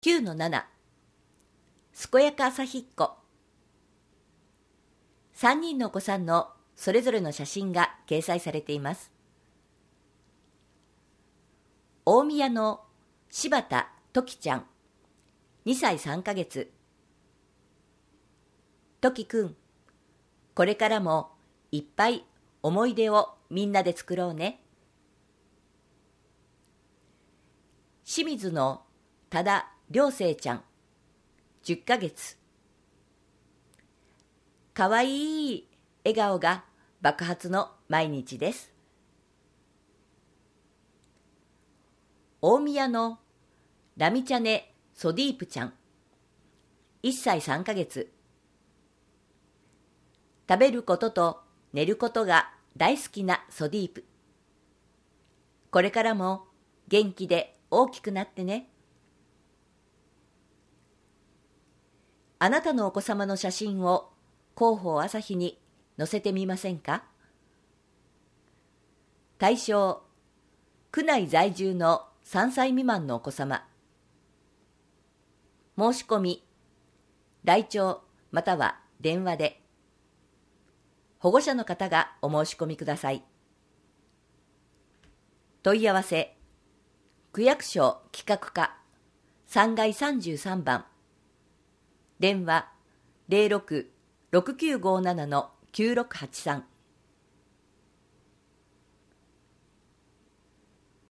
9-7健やか朝ひっこ。3人のお子さんのそれぞれの写真が掲載されています。大宮の柴田時ちゃん、2歳3ヶ月。時くん、これからもいっぱい思い出をみんなで作ろうね。清水の多田良生ちゃん、10ヶ月。かわいい笑顔が爆発の毎日です。大宮のラミチャネ・ソディープちゃん、1歳3ヶ月。食べることと寝ることが大好きなソディープ。これからも元気で大きくなってね。あなたのお子様の写真を広報朝日に載せてみませんか？対象、区内在住の3歳未満のお子様。申し込み、来庁または電話で。保護者の方がお申し込みください。問い合わせ、区役所企画課3階33番。電話 06-6957-9683